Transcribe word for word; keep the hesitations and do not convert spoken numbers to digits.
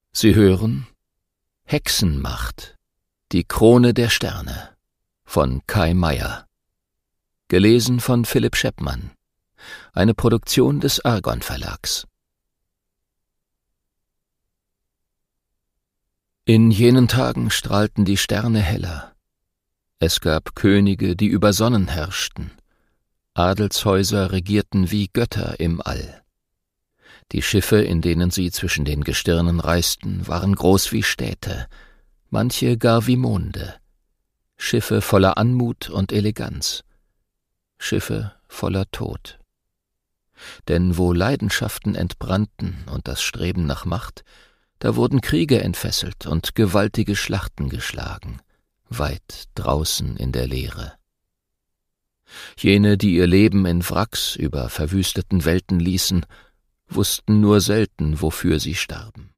Sie hören Hexenmacht, die Krone der Sterne von Kai Meier. Gelesen von Philipp Scheppmann. Eine Produktion des Argon Verlags. In jenen Tagen strahlten die Sterne heller. Es gab Könige, die über Sonnen herrschten. Adelshäuser regierten wie Götter im All. Die Schiffe, in denen sie zwischen den Gestirnen reisten, waren groß wie Städte, manche gar wie Monde. Schiffe voller Anmut und Eleganz. Schiffe voller Tod. Denn wo Leidenschaften entbrannten und das Streben nach Macht, da wurden Kriege entfesselt und gewaltige Schlachten geschlagen, weit draußen in der Leere. Jene, die ihr Leben in Wracks über verwüsteten Welten ließen, wussten nur selten, wofür sie starben.